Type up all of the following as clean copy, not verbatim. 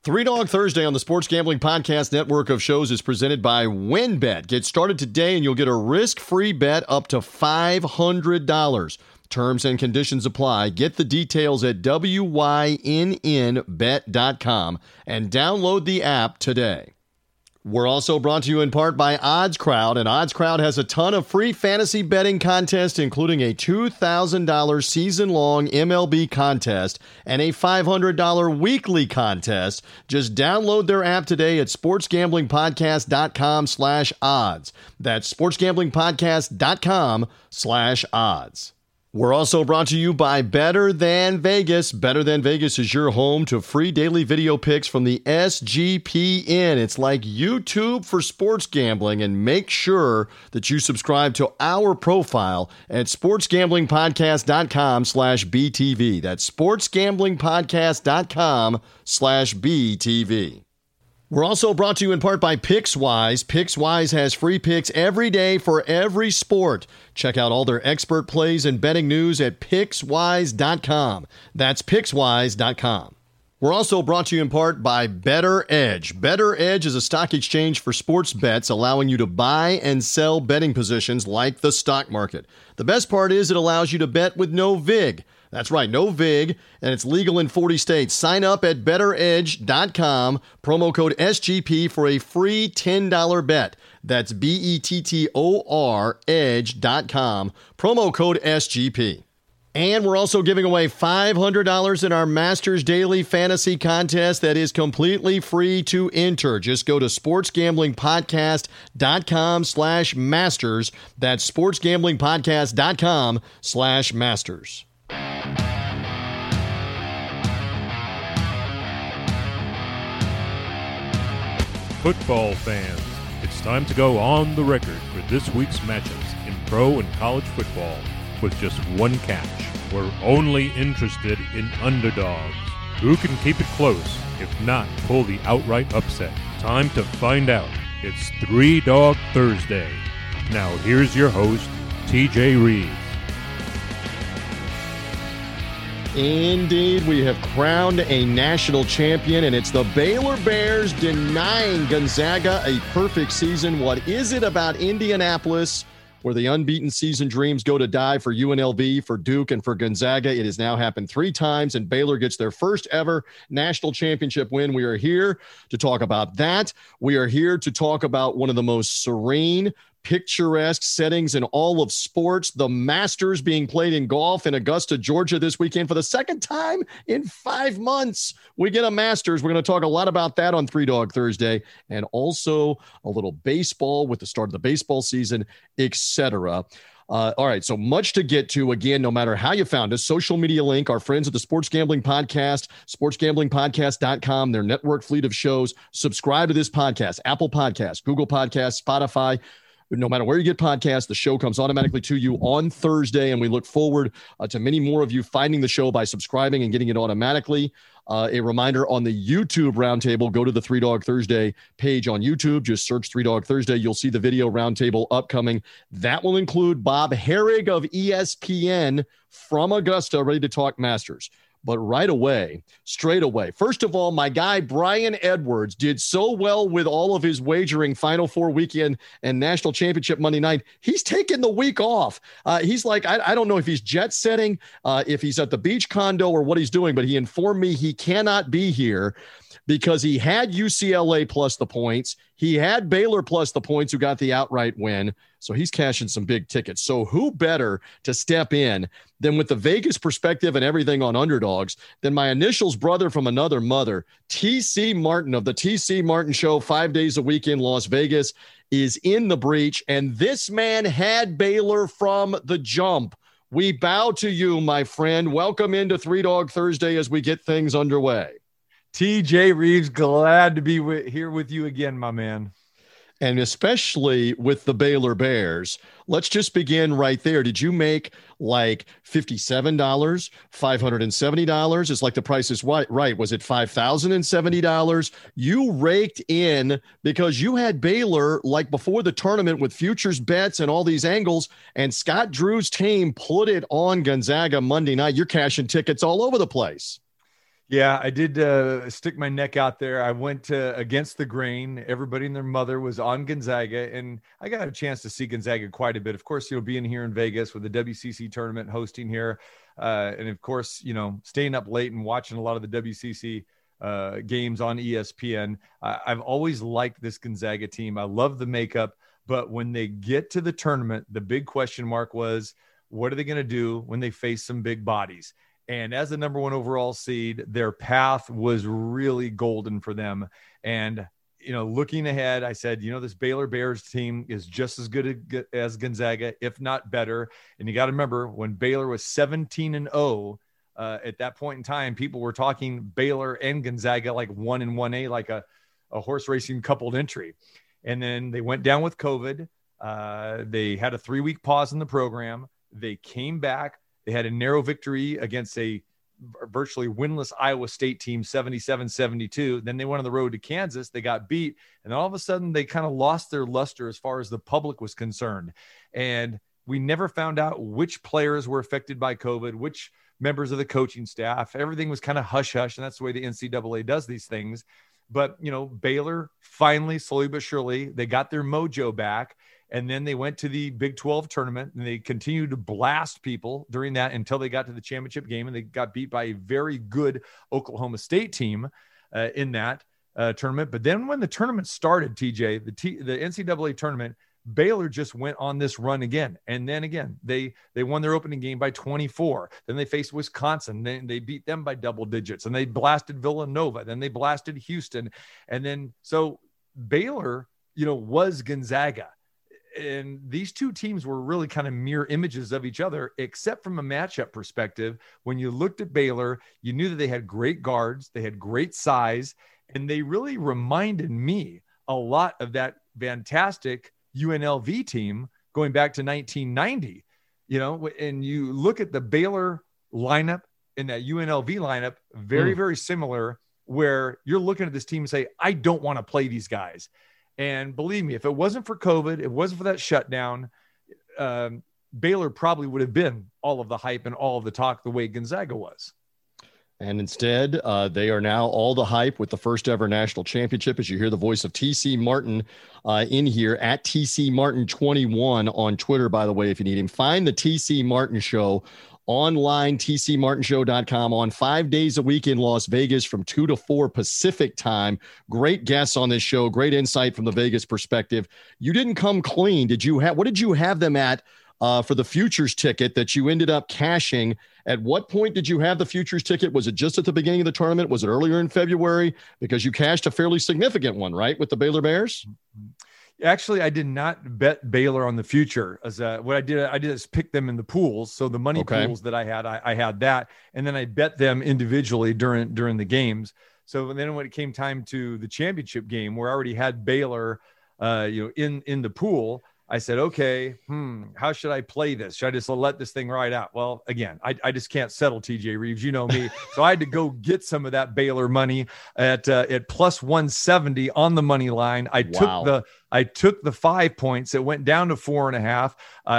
Three Dog Thursday on the Sports Gambling Podcast network of shows is presented by WynnBET. Get started today and you'll get a risk-free bet up to $500. Terms and conditions apply. Get the details at wynnbet.com and download the app today. We're also brought to you in part by OddsCrowd, and OddsCrowd has a ton of free fantasy betting contests, including a $2,000 season-long MLB contest and a $500 weekly contest. Just download their app today at sportsgamblingpodcast.com/odds. That's sportsgamblingpodcast.com/odds. We're also brought to you by Better Than Vegas. Better Than Vegas is your home to free daily video picks from the SGPN. It's like YouTube for sports gambling, and make sure that you subscribe to our profile at sportsgamblingpodcast.com/BTV. That's sportsgamblingpodcast.com/BTV. We're also brought to you in part by PicksWise. PicksWise has free picks every day for every sport. Check out all their expert plays and betting news at PicksWise.com. That's PicksWise.com. We're also brought to you in part by Better Edge. Better Edge is a stock exchange for sports bets, allowing you to buy and sell betting positions like the stock market. The best part is it allows you to bet with no VIG. That's right, no VIG, and it's legal in 40 states. Sign up at betteredge.com, promo code SGP for a free $10 bet. That's BETTOR edge.com, promo code SGP. And we're also giving away $500 in our Masters Daily Fantasy Contest that is completely free to enter. Just go to sportsgamblingpodcast.com/masters. That's sportsgamblingpodcast.com/masters. Football fans, it's time to go on the record for this week's matchups in pro and college football with just one catch. We're only interested in underdogs. Who can keep it close, if not pull the outright upset? Time to find out. It's Three Dog Thursday. Now here's your host, TJ Reeves. Indeed, we have crowned a national champion, and it's the Baylor Bears denying Gonzaga a perfect season. What is it about Indianapolis, where the unbeaten season dreams go to die for UNLV, for Duke, and for Gonzaga? It has now happened 3 times, and Baylor gets their first ever national championship win. We are here to talk about that. We are here to talk about one of the most serene, picturesque settings in all of sports, the Masters being played in golf in Augusta, Georgia this weekend. For the second time in 5 months, we get a Masters. We're going to talk a lot about that on Three Dog Thursday, and also a little baseball with the start of the baseball season, etc. All right, so much to get to. Again, no matter how you found us, social media link, our friends at the Sports Gambling Podcast, sportsgamblingpodcast.com, their network fleet of shows. Subscribe to this podcast, Apple Podcasts, Google Podcasts, Spotify. No matter where you get podcasts, the show comes automatically to you on Thursday, and we look forward to many more of you finding the show by subscribing and getting it automatically. A reminder on the YouTube Roundtable, go to the Three Dog Thursday page on YouTube. Just search Three Dog Thursday. You'll see the video roundtable upcoming. That will include Bob Herrig of ESPN from Augusta, ready to talk Masters. But right away, straight away, first of all, my guy Brian Edwards did so well with all of his wagering Final Four weekend and national championship Monday night. He's taken the week off. He's like, I don't know if he's jet setting, if he's at the beach condo or what he's doing, but he informed me he cannot be here because he had UCLA plus the points. He had Baylor plus the points, who got the outright win. So he's cashing some big tickets. So who better to step in than with the Vegas perspective and everything on underdogs than my initials brother from another mother, TC Martin of the TC Martin Show, 5 days a week in Las Vegas, is in the breach. And this man had Baylor from the jump. We bow to you, my friend. Welcome into Three Dog Thursday as we get things underway. TJ Reeves, glad to be here with you again, my man. And especially with the Baylor Bears. Let's just begin right there. Did you make like $57, $570? It's like the Price is Right. Was it $5,070? You raked in because you had Baylor like before the tournament with futures bets and all these angles, and Scott Drew's team put it on Gonzaga Monday night. You're cashing tickets all over the place. Yeah, I did stick my neck out there. I went against the grain. Everybody and their mother was on Gonzaga, and I got a chance to see Gonzaga quite a bit. Of course, being here in Vegas with the WCC tournament hosting here, and of course, staying up late and watching a lot of the WCC games on ESPN. I've always liked this Gonzaga team. I love the makeup, but when they get to the tournament, the big question mark was, what are they going to do when they face some big bodies? And as the number one overall seed, their path was really golden for them. And, looking ahead, I said, this Baylor Bears team is just as good as Gonzaga, if not better. And you got to remember, when Baylor was 17-0, at that point in time, people were talking Baylor and Gonzaga like 1 and 1A, like a horse racing coupled entry. And then they went down with COVID. They had a 3-week pause in the program. They came back. They had a narrow victory against a virtually winless Iowa State team, 77-72. Then they went on the road to Kansas. They got beat. And all of a sudden, they kind of lost their luster as far as the public was concerned. And we never found out which players were affected by COVID, which members of the coaching staff. Everything was kind of hush-hush, and that's the way the NCAA does these things. But, Baylor finally, slowly but surely, they got their mojo back. And then they went to the Big 12 tournament, and they continued to blast people during that until they got to the championship game, and they got beat by a very good Oklahoma State team in that tournament. But then when the tournament started, TJ, the NCAA tournament, Baylor just went on this run again. And then again, they won their opening game by 24. Then they faced Wisconsin. Then they beat them by double digits, and they blasted Villanova. Then they blasted Houston. And then, so Baylor, was Gonzaga. And these two teams were really kind of mirror images of each other, except from a matchup perspective. When you looked at Baylor, you knew that they had great guards, they had great size, and they really reminded me a lot of that fantastic UNLV team going back to 1990. And you look at the Baylor lineup and that UNLV lineup, very, very similar, where you're looking at this team and say, I don't want to play these guys. And believe me, if it wasn't for COVID, it wasn't for that shutdown, Baylor probably would have been all of the hype and all of the talk the way Gonzaga was. And instead, they are now all the hype with the first ever national championship. As you hear the voice of TC Martin in here at TC Martin 21 on Twitter, by the way, if you need him. Find the TC Martin Show online, tcmartinshow.com, on 5 days a week in Las Vegas from 2 to 4 Pacific time. Great guests on this show. Great insight from the Vegas perspective. You didn't come clean. What did you have them at for the futures ticket that you ended up cashing? At what point did you have the futures ticket? Was it just at the beginning of the tournament? Was it earlier in February? Because you cashed a fairly significant one, right, with the Baylor Bears? Actually, I did not bet Baylor on the future. What I did is pick them in the pools. So the money pools that I had that, and then I bet them individually during the games. So then when it came time to the championship game, where I already had Baylor, in the pool, I said, okay, how should I play this? Should I just let this thing ride out? Well, again, I just can't settle, TJ Reeves. You know me. So I had to go get some of that Baylor money at plus 170 on the money line. I took the 5 points. It went down to 4.5.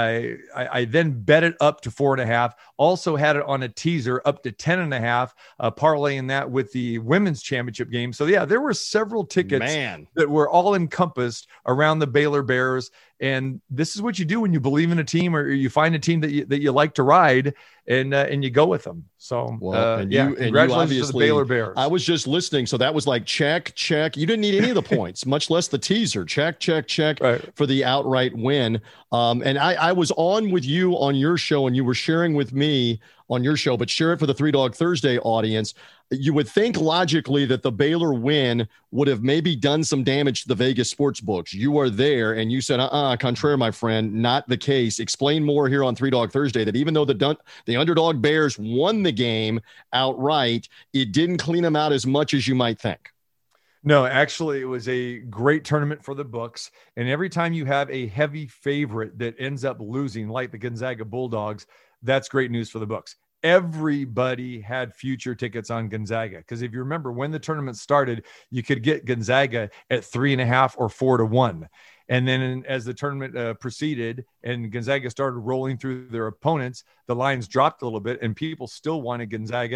I then bet it up to 4.5. Also had it on a teaser up to 10.5, parlaying that with the women's championship game. So yeah, there were several tickets that were all encompassed around the Baylor Bears. And this is what you do when you believe in a team, or you find a team that you like to ride, and you go with them. So congratulations to the Baylor Bears. I was just listening, so that was like check. You didn't need any of the points, much less the teaser. Check for the outright win. And I was on with you on your show, and you were sharing with me on your show, but share it for the Three Dog Thursday audience. You would think logically that the Baylor win would have maybe done some damage to the Vegas sports books. You are there, and you said, contraire, my friend, not the case. Explain more here on Three Dog Thursday, that even though the underdog Bears won the game outright, it didn't clean them out as much as you might think. No, actually, it was a great tournament for the books. And every time you have a heavy favorite that ends up losing, like the Gonzaga Bulldogs, that's great news for the books. Everybody had future tickets on Gonzaga, because if you remember when the tournament started, you could get Gonzaga at 3.5 or 4 to 1. And then as the tournament proceeded and Gonzaga started rolling through their opponents, the lines dropped a little bit, and people still wanted Gonzaga.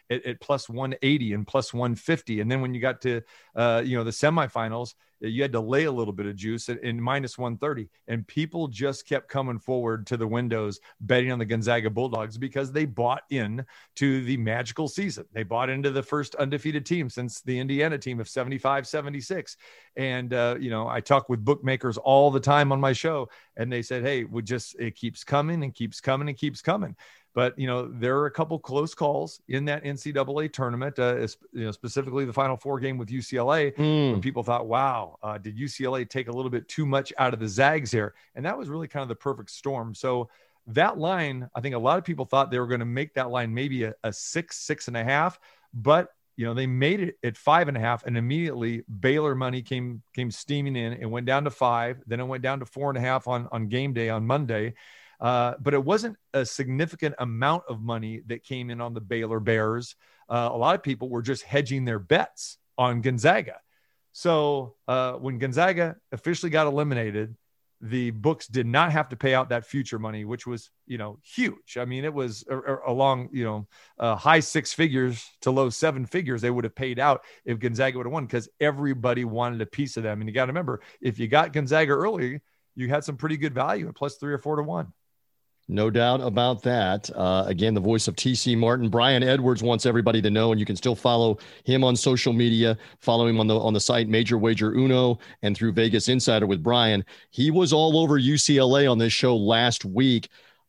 at plus 180 and plus 150. And then when you got to, the semifinals, you had to lay a little bit of juice in minus 130. And people just kept coming forward to the windows betting on the Gonzaga Bulldogs because they bought in to the magical season. They bought into the first undefeated team since the Indiana team of 75-76. And, I talk with bookmakers all the time on my show, and they said, hey, it keeps coming and keeps coming and keeps coming. But, there are a couple close calls in that NCAA tournament, specifically the Final Four game with UCLA, when people thought, wow, did UCLA take a little bit too much out of the Zags here? And that was really kind of the perfect storm. So that line, I think a lot of people thought they were going to make that line maybe a 6.5, but they made it at 5.5, and immediately Baylor money came steaming in and went down to 5. Then it went down to 4.5 on game day on Monday. But it wasn't a significant amount of money that came in on the Baylor Bears. A lot of people were just hedging their bets on Gonzaga. So when Gonzaga officially got eliminated, the books did not have to pay out that future money, which was, huge. I mean, it was along, high 6 figures to low 7 figures they would have paid out if Gonzaga would have won, because everybody wanted a piece of them. And you got to remember, if you got Gonzaga early, you had some pretty good value at plus 3 or 4 to 1. No doubt about that. Again, the voice of TC Martin. Brian Edwards wants everybody to know, and you can still follow him on social media. Follow him on the site Major Wager Uno and through Vegas Insider with Brian. He was all over UCLA on this show last week,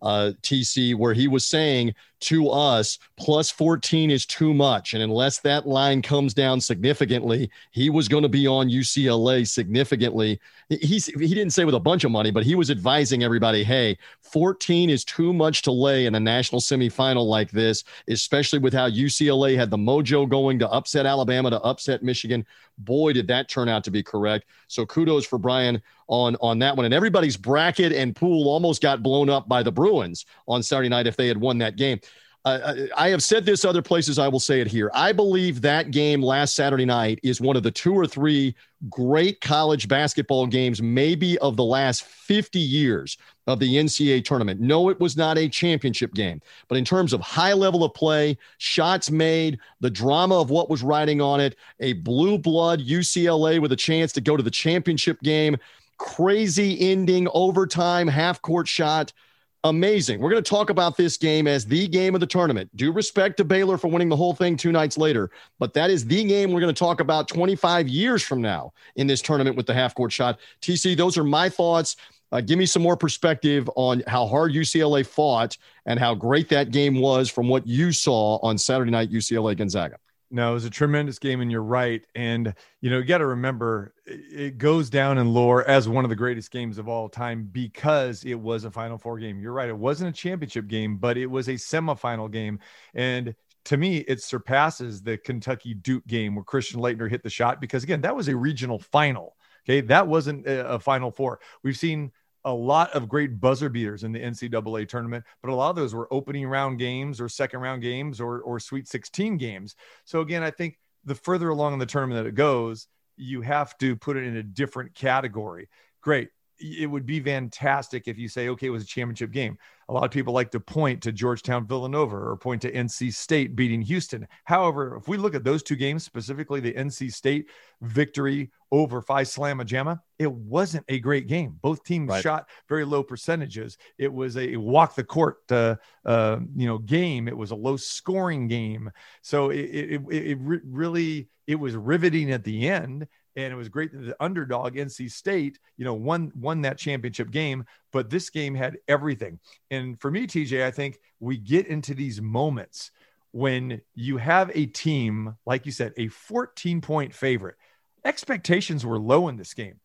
TC, where he was saying to us, plus 14 is too much. And unless that line comes down significantly, he was going to be on UCLA significantly. He didn't say with a bunch of money, but he was advising everybody, hey, 14 is too much to lay in a national semifinal like this, especially with how UCLA had the mojo going to upset Alabama, to upset Michigan. Boy, did that turn out to be correct. So kudos for Brian on that one. And everybody's bracket and pool almost got blown up by the Bruins on Saturday night if they had won that game. I have said this other places. I will say it here. I believe that game last Saturday night is one of the 2 or 3 great college basketball games, maybe of the last 50 years of the NCAA tournament. No, it was not a championship game, but in terms of high level of play, shots made, the drama of what was riding on it, a blue blood UCLA with a chance to go to the championship game, crazy ending, overtime, half court shot. Amazing. We're going to talk about this game as the game of the tournament. Due respect to Baylor for winning the whole thing 2 nights later, but that is the game we're going to talk about 25 years from now in this tournament with the half-court shot. TC, those are my thoughts. Give me some more perspective on how hard UCLA fought and how great that game was from what you saw on Saturday night, UCLA Gonzaga. No, it was a tremendous game, and you're right. And, you got to remember, it goes down in lore as one of the greatest games of all time because it was a Final Four game. You're right. It wasn't a championship game, but it was a semifinal game. And to me, it surpasses the Kentucky Duke game where Christian Laettner hit the shot because, again, that was a regional final. Okay, that wasn't a Final Four. We've seen a lot of great buzzer beaters in the NCAA tournament, but a lot of those were opening round games or second round games or Sweet 16 games. So again, I think the further along in the tournament that it goes, you have to put it in a different category. Great. It would be fantastic if you say, okay, it was a championship game. A lot of people like to point to Georgetown Villanova or point to NC State beating Houston. However, if we look at those 2 games, specifically the NC State victory over Phi Slamma Jamma, it wasn't a great game. Both teams shot very low percentages. It was a walk the court, game. It was a low scoring game. So it really was riveting at the end. And it was great that the underdog NC State, won that championship game. But this game had everything. And for me, TJ, I think we get into these moments when you have a team, like you said, a 14-point favorite. Expectations were low in this game.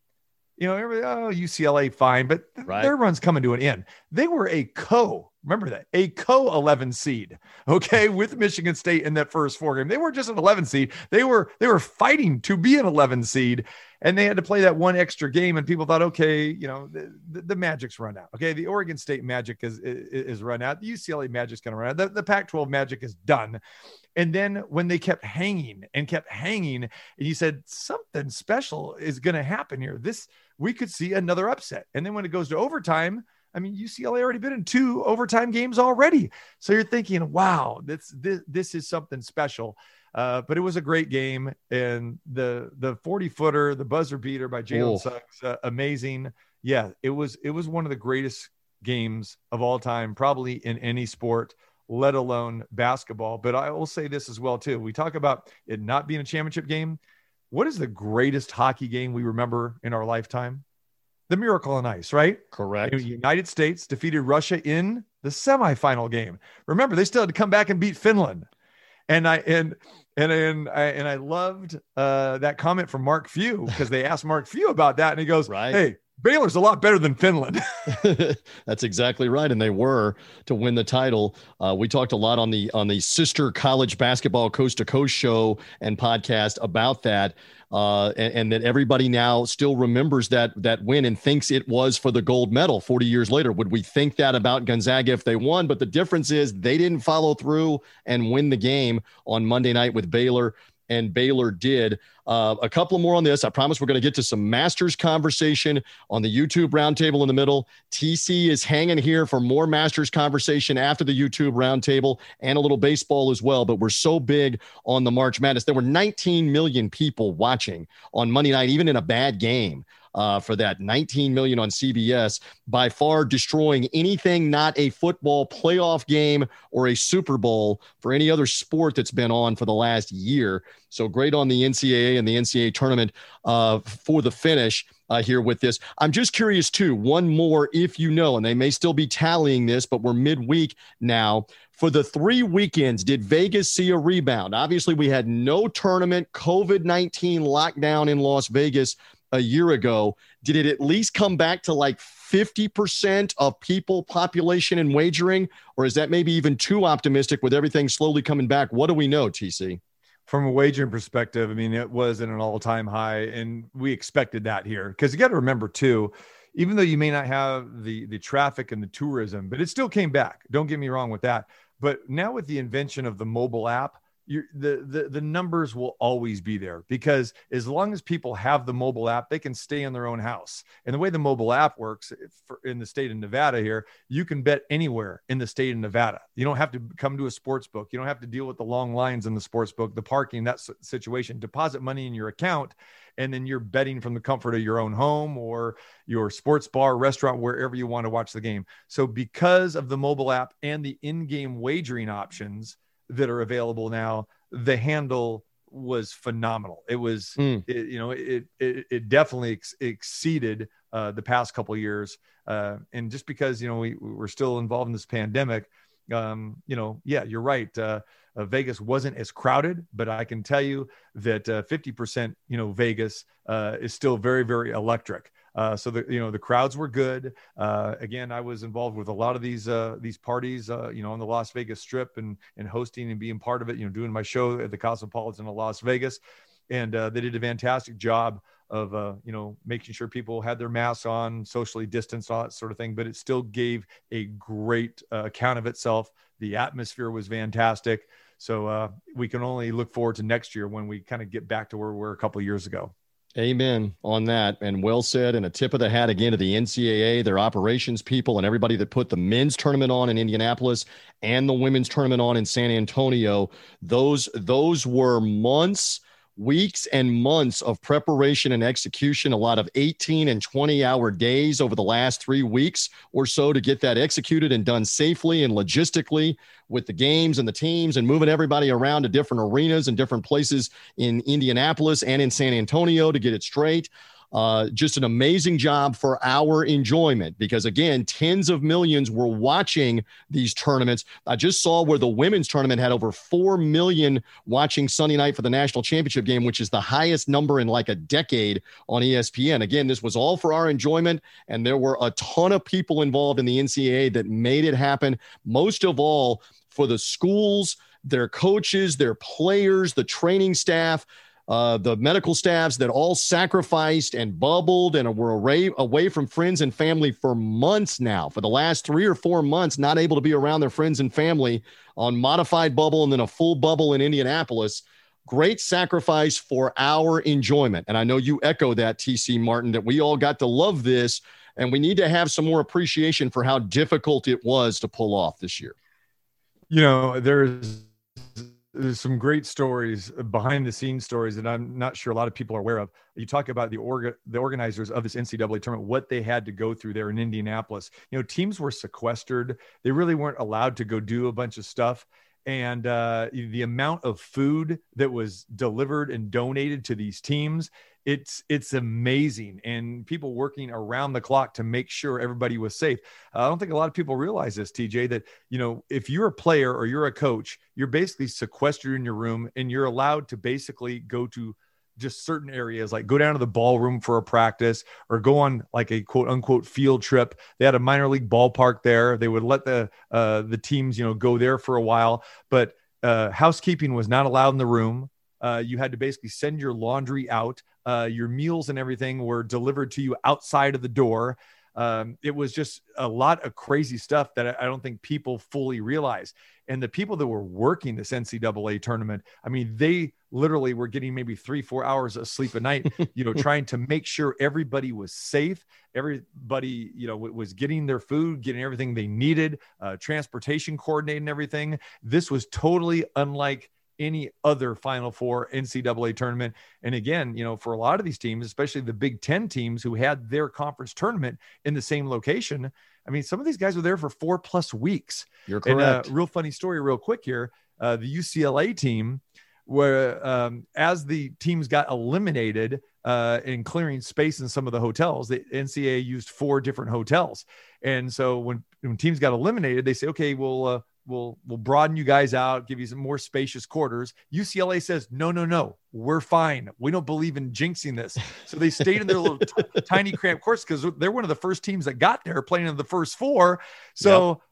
UCLA, fine, but their run's coming to an end. They were remember that, a 11 seed, okay, with Michigan State in that first 4 game. They weren't just an 11 seed. They were fighting to be an 11 seed, and they had to play that one extra game, and people thought, okay, the Magic's run out. Okay, the Oregon State Magic is run out. The UCLA Magic's going to run out. The Pac-12 Magic is done. And then when they kept hanging, and you said something special is going to happen here. We could see another upset. And then when it goes to overtime, I mean, UCLA already been in 2 overtime games already. So you're thinking, wow, this is something special. But it was a great game. And the 40-footer, the buzzer beater by Jalen Suggs, amazing. Yeah, it was one of the greatest games of all time, probably in any sport, let alone basketball. But I will say this as well, too. We talk about it not being a championship game. What is the greatest hockey game we remember in our lifetime? The Miracle on Ice, right? Correct. The United States defeated Russia in the semifinal game. Remember, they still had to come back and beat Finland. And I loved that comment from Mark Few, because they asked Mark Few about that, and he goes, right. Hey, Baylor's a lot better than Finland. That's exactly right. And they were to win the title. We talked a lot on the sister college basketball coast to coast show and podcast about that. And that everybody now still remembers that win and thinks it was for the gold medal 40 years later. Would we think that about Gonzaga if they won? But the difference is they didn't follow through and win the game on Monday night with Baylor, and Baylor did. A couple more on this. I promise we're going to get to some Masters conversation on the YouTube roundtable in the middle. TC is hanging here for more Masters conversation after the YouTube roundtable and a little baseball as well. But we're so big on the March Madness. There were 19 million people watching on Monday night, even in a bad game. For that 19 million on CBS, by far destroying anything not a football playoff game or a Super Bowl for any other sport that's been on for the last year. So great on the NCAA and the NCAA tournament for the finish here with this. I'm just curious too, one more, if you know, and they may still be tallying this, but we're midweek now. For the 3 weekends, did Vegas see a rebound? Obviously, we had no tournament, COVID-19 lockdown in Las Vegas a year ago. Did it at least come back to like 50% of people, population, and wagering? Or is that maybe even too optimistic with everything slowly coming back? What do we know, TC? From a wagering perspective, I mean, it was at an all-time high, and we expected that here. Because you got to remember, too, even though you may not have the traffic and the tourism, but it still came back. Don't get me wrong with that. But now with the invention of the mobile app, the numbers will always be there, because as long as people have the mobile app, they can stay in their own house. And the way the mobile app works in the state of Nevada here, you can bet anywhere in the state of Nevada. You don't have to come to a sports book. You don't have to deal with the long lines in the sports book, the parking, that situation. Deposit money in your account, and then you're betting from the comfort of your own home or your sports bar, restaurant, wherever you want to watch the game. So because of the mobile app and the in-game wagering options that are available now, the handle was phenomenal. It was, it definitely exceeded the past couple of years. And just because, we're still involved in this pandemic, you're right. Vegas wasn't as crowded, but I can tell you that 50%, Vegas is still very, very electric. So the crowds were good. Again, I was involved with a lot of these parties, on the Las Vegas Strip and hosting and being part of it, doing my show at the Cosmopolitan of Las Vegas. And they did a fantastic job of, making sure people had their masks on, socially distanced, all that sort of thing. But it still gave a great account of itself. The atmosphere was fantastic. So we can only look forward to next year when we kind of get back to where we were a couple of years ago. Amen on that. And well said. And a tip of the hat again to the NCAA, their operations people, and everybody that put the men's tournament on in Indianapolis and the women's tournament on in San Antonio. Those were months, weeks, and months of preparation and execution, a lot of 18 and 20-hour days over the last 3 weeks or so to get that executed and done safely and logistically with the games and the teams and moving everybody around to different arenas and different places in Indianapolis and in San Antonio to get it straight. Just an amazing job for our enjoyment, because again, tens of millions were watching these tournaments. I just saw where the women's tournament had over 4 million watching Sunday night for the national championship game, which is the highest number in like a decade on ESPN. Again, this was all for our enjoyment, and there were a ton of people involved in the NCAA that made it happen. Most of all for the schools, their coaches, their players, the training staff, the medical staffs that all sacrificed and bubbled and were away from friends and family for months now, for the last 3 or 4 months, not able to be around their friends and family on modified bubble and then a full bubble in Indianapolis. Great sacrifice for our enjoyment. And I know you echo that, TC Martin, that we all got to love this and we need to have some more appreciation for how difficult it was to pull off this year. You know, there's some great stories, behind the scenes stories, that I'm not sure a lot of people are aware of. You talk about the organizers of this NCAA tournament, what they had to go through there in Indianapolis. You know, teams were sequestered. They really weren't allowed to go do a bunch of stuff. And the amount of food that was delivered and donated to these teams, it's amazing. And people working around the clock to make sure everybody was safe. I don't think a lot of people realize this, TJ, that, you know, if you're a player or you're a coach, you're basically sequestered in your room, and you're allowed to basically go to just certain areas, like go down to the ballroom for a practice, or go on like a quote unquote field trip. They had a minor league ballpark there. They would let the teams, you know, go there for a while, but housekeeping was not allowed in the room. You had to basically send your laundry out. Your meals and everything were delivered to you outside of the door. It was just a lot of crazy stuff that I don't think people fully realize. And the people that were working this NCAA tournament, I mean, they literally were getting maybe 3-4 hours of sleep a night, you know, trying to make sure everybody was safe. Everybody, you know, was getting their food, getting everything they needed, transportation coordinating everything. This was totally unlike any other Final Four NCAA tournament. And again, you know, for a lot of these teams, especially the Big Ten teams who had their conference tournament in the same location, I mean, some of these guys were there for 4+ weeks. You're correct. And real funny story real quick here. The UCLA team, where as the teams got eliminated in clearing space in some of the hotels, the NCAA used 4 different hotels. And so when teams got eliminated, they say, okay, we'll broaden you guys out, give you some more spacious quarters. UCLA says, no, we're fine. We don't believe in jinxing this. So they stayed in their little tiny cramped courts, because they're one of the first teams that got there, playing in the first 4. So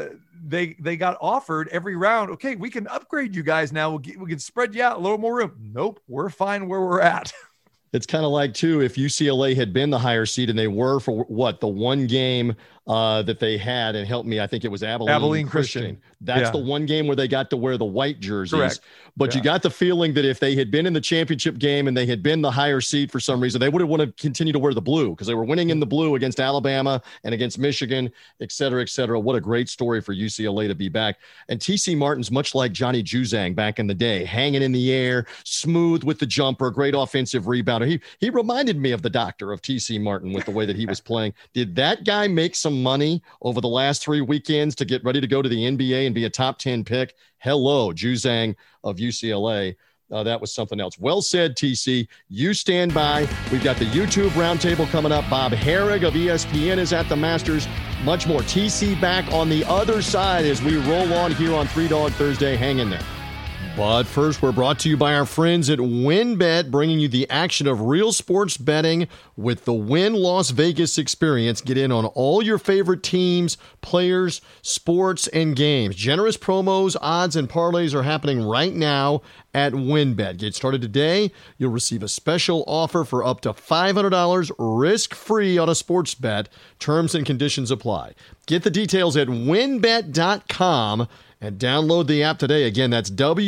they got offered every round, okay, we can upgrade you guys now. We can spread you out, a little more room. Nope, we're fine where we're at. It's kind of like, too, if UCLA had been the higher seed, and they were for the one game that they had, and help me, I think it was Abilene Christian. That's the one game where they got to wear the white jerseys. Correct. But you got the feeling that if they had been in the championship game and they had been the higher seed for some reason, they would have wanted to continue to wear the blue, because they were winning in the blue against Alabama and against Michigan, et cetera, et cetera. What a great story for UCLA to be back. And TC Martin's much like Johnny Juzang back in the day, hanging in the air, smooth with the jumper, great offensive rebounder. He reminded me of the doctor of TC Martin with the way that he was playing. Did that guy make some money over the last 3 weekends to get ready to go to the NBA and be a top 10 pick? Hello, Juzang of UCLA. That was something else. Well said, TC. You stand by. We've got the YouTube roundtable coming up. Bob Herrig of ESPN is at the Masters. Much more. TC back on the other side as we roll on here on 3 Dog Thursday. Hang in there. But first, we're brought to you by our friends at WynnBET, bringing you the action of real sports betting with the Wynn Las Vegas experience. Get in on all your favorite teams, players, sports, and games. Generous promos, odds, and parlays are happening right now at WynnBET. Get started today. You'll receive a special offer for up to $500 risk-free on a sports bet. Terms and conditions apply. Get the details at wynnbet.com. And download the app today. Again, that's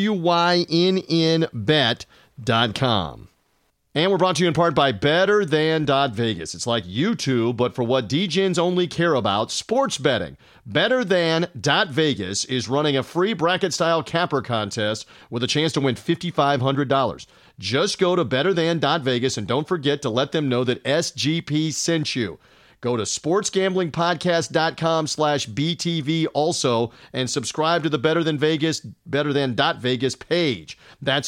WYNNBet.com. And we're brought to you in part by Better Than Vegas. It's like YouTube, but for what DGens only care about, sports betting. Better Than Vegas is running a free bracket-style capper contest with a chance to win $5,500. Just go to Better Than Vegas and don't forget to let them know that SGP sent you. Go to sportsgamblingpodcast.com/BTV also and subscribe to the Better Than Vegas page. That's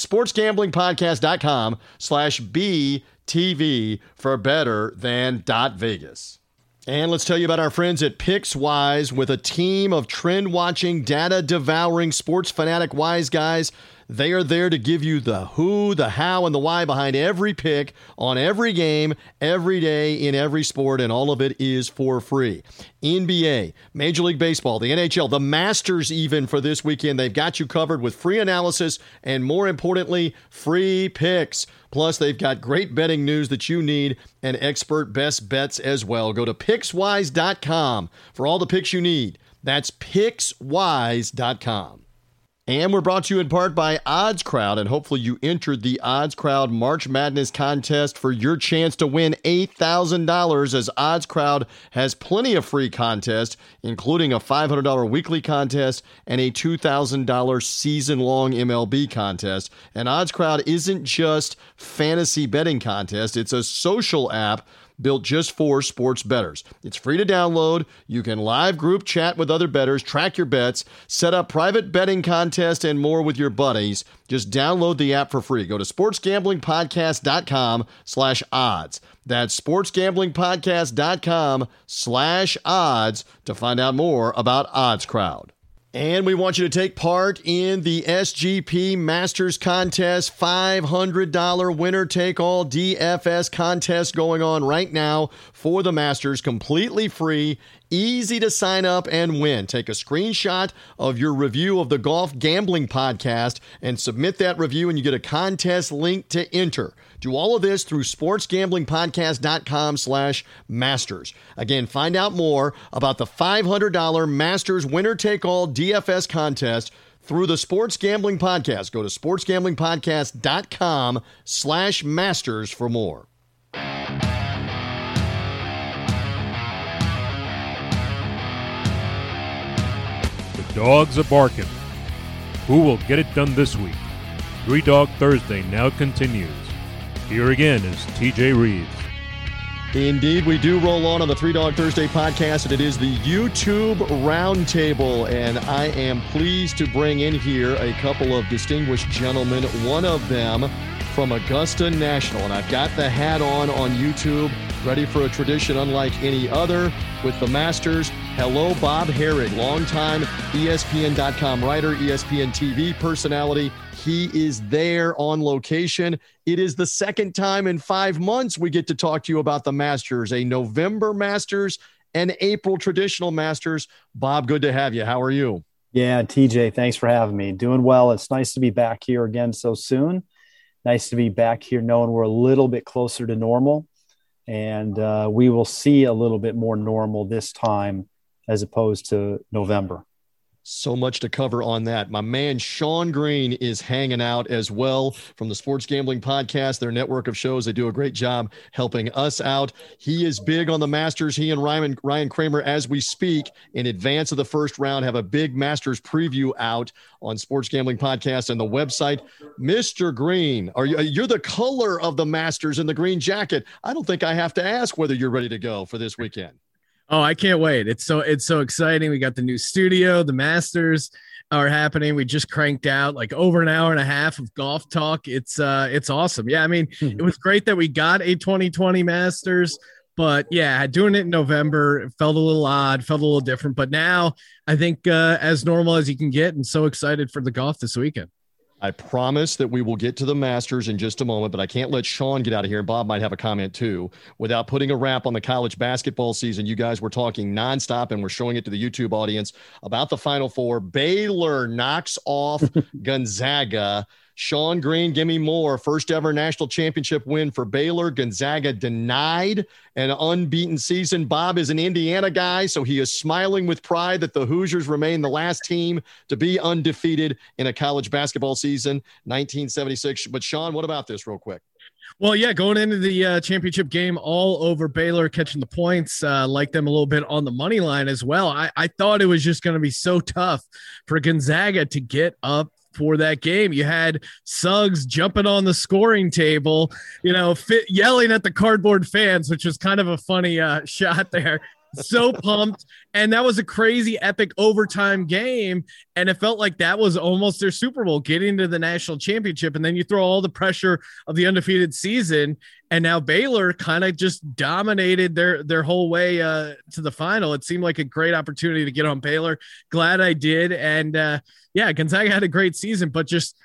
sportsgamblingpodcast.com/BTV for Better Than Vegas. And let's tell you about our friends at PicksWise. With a team of trend-watching, data-devouring, sports fanatic wise guys, they are there to give you the who, the how, and the why behind every pick on every game, every day, in every sport, and all of it is for free. NBA, Major League Baseball, the NHL, the Masters even for this weekend. They've got you covered with free analysis and, more importantly, free picks. Plus, they've got great betting news that you need and expert best bets as well. Go to PicksWise.com for all the picks you need. That's PicksWise.com. And we're brought to you in part by Odds Crowd, and hopefully you entered the Odds Crowd March Madness contest for your chance to win $8,000, as Odds Crowd has plenty of free contests, including a $500 weekly contest and a $2,000 season-long MLB contest. And Odds Crowd isn't just fantasy betting contest, it's a social app built just for sports bettors. It's free to download. You can live group chat with other bettors, track your bets, set up private betting contests, and more with your buddies. Just download the app for free. Go to sportsgamblingpodcast.com/odds. That's sportsgamblingpodcast.com/odds to find out more about Odds Crowd. And we want you to take part in the SGP Masters Contest, $500 winner-take-all DFS contest going on right now for the Masters, completely free, easy to sign up and win. Take a screenshot of your review of the Golf Gambling Podcast and submit that review, and you get a contest link to enter. Do all of this through sportsgamblingpodcast.com/masters. Again, find out more about the $500 Masters winner-take-all DFS contest through the Sports Gambling Podcast. Go to sportsgamblingpodcast.com/masters for more. The dogs are barking. Who will get it done this week? Three Dog Thursday now continues. Here again is TJ Reeves. Indeed, we do roll on the Three Dog Thursday podcast, and it is the YouTube Roundtable, and I am pleased to bring in here a couple of distinguished gentlemen, one of them from Augusta National, and I've got the hat on YouTube, ready for a tradition unlike any other with the Masters. Hello, Bob Harig, longtime ESPN.com writer, ESPN TV personality. He is there on location. It is the second time in 5 months we get to talk to you about the Masters, a November Masters and April traditional Masters. Bob, good to have you. How are you? Yeah, TJ, thanks for having me. Doing well. It's nice to be back here again so soon. Nice to be back here knowing we're a little bit closer to normal, and we will see a little bit more normal this time as opposed to November. So much to cover on that. My man Sean Green is hanging out as well from the Sports Gambling Podcast, their network of shows. They do a great job helping us out. He is big on the Masters. He and Ryan Kramer, as we speak, in advance of the first round, have a big Masters preview out on Sports Gambling Podcast and the website. Mr. Green, you're the color of the Masters in the green jacket. I don't think I have to ask whether you're ready to go for this weekend. Oh, I can't wait. It's so exciting. We got the new studio. The Masters are happening. We just cranked out like over an hour and a half of golf talk. It's awesome. Yeah, I mean, it was great that we got a 2020 Masters, but yeah, doing it in November, it felt a little odd, felt a little different, but now I think as normal as you can get, and so excited for the golf this weekend. I promise that we will get to the Masters in just a moment, but I can't let Sean get out of here, and Bob might have a comment too, without putting a wrap on the college basketball season. You guys were talking nonstop, and we're showing it to the YouTube audience about the Final Four. Baylor knocks off Gonzaga. Sean Green, give me more. First ever national championship win for Baylor. Gonzaga denied an unbeaten season. Bob is an Indiana guy, so he is smiling with pride that the Hoosiers remain the last team to be undefeated in a college basketball season, 1976. But Sean, what about this real quick? Well, yeah, going into the championship game all over Baylor, catching the points, like them a little bit on the money line as well. I thought it was just going to be so tough for Gonzaga to get up for that game. You had Suggs jumping on the scoring table, yelling at the cardboard fans, which was kind of a funny shot there. So pumped. And that was a crazy epic overtime game. And it felt like that was almost their Super Bowl, getting to the national championship. And then you throw all the pressure of the undefeated season. And now Baylor kind of just dominated their whole way to the final. It seemed like a great opportunity to get on Baylor. Glad I did. And yeah, Gonzaga had a great season, but just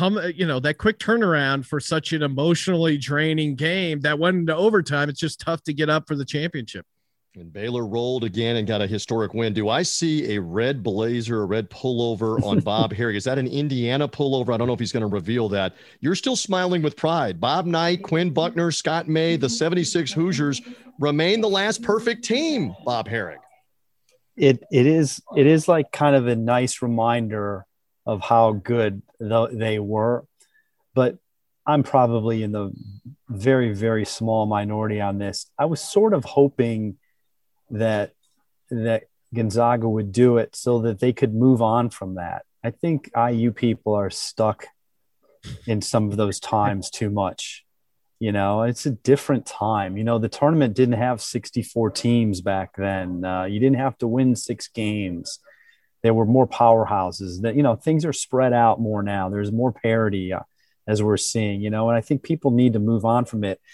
that quick turnaround for such an emotionally draining game that went into overtime. It's just tough to get up for the championship. And Baylor rolled again and got a historic win. Do I see a red blazer, a red pullover on Bob Harig? Is that an Indiana pullover? I don't know if he's going to reveal that. You're still smiling with pride. Bob Knight, Quinn Buckner, Scott May, the 76 Hoosiers remain the last perfect team, Bob Harig. It is like kind of a nice reminder of how good they were. But I'm probably in the very, very small minority on this. I was sort of hoping that Gonzaga would do it so that they could move on from that. I think IU people are stuck in some of those times too much. It's a different time. The tournament didn't have 64 teams back then. You didn't have to win 6 games. There were more powerhouses. That things are spread out more now. There's more parity as we're seeing. And I think people need to move on from it.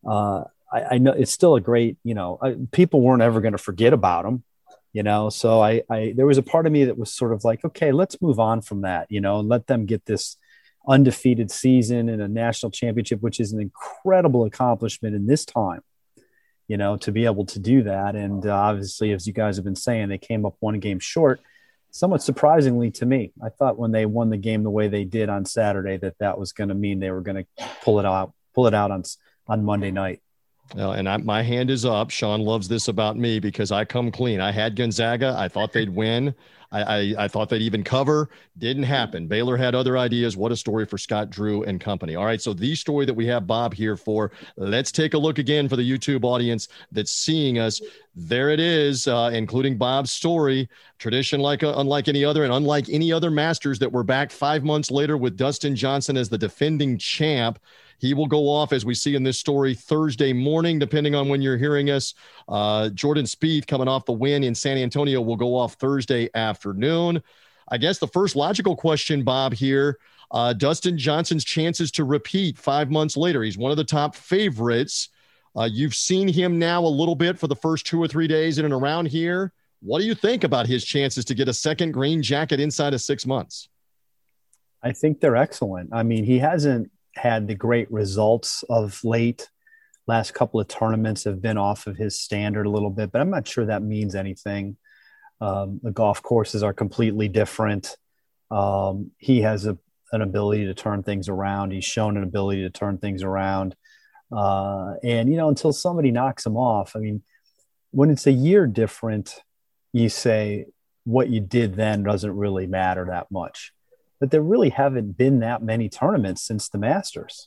I know it's still a great. People weren't ever going to forget about them. So I there was a part of me that was sort of like, okay, let's move on from that. And let them get this undefeated season and a national championship, which is an incredible accomplishment in this time, to be able to do that. And obviously, as you guys have been saying, they came up 1 game short, somewhat surprisingly to me. I thought when they won the game the way they did on Saturday, that was going to mean they were going to pull it out on Monday night. And my hand is up. Sean loves this about me because I come clean. I had Gonzaga. I thought they'd win. I thought they'd even cover. Didn't happen. Baylor had other ideas. What a story for Scott Drew and company. All right, so the story that we have Bob here for, let's take a look again for the YouTube audience that's seeing us. There it is, including Bob's story. Tradition unlike any other, and unlike any other Masters that we're back 5 months later with Dustin Johnson as the defending champ. He will go off, as we see in this story, Thursday morning, depending on when you're hearing us. Jordan Spieth, coming off the win in San Antonio, will go off Thursday afternoon. I guess the first logical question, Bob, here, Dustin Johnson's chances to repeat 5 months later. He's one of the top favorites. You've seen him now a little bit for the first 2 or 3 days in and around here. What do you think about his chances to get a second green jacket inside of 6 months? I think they're excellent. I mean, he hasn't had the great results of late. Last couple of tournaments have been off of his standard a little bit, but I'm not sure that means anything. The golf courses are completely different. He has an ability to turn things around. He's shown an ability to turn things around. And, until somebody knocks him off, I mean, when it's a year different, you say what you did then doesn't really matter that much. But there really haven't been that many tournaments since the Masters.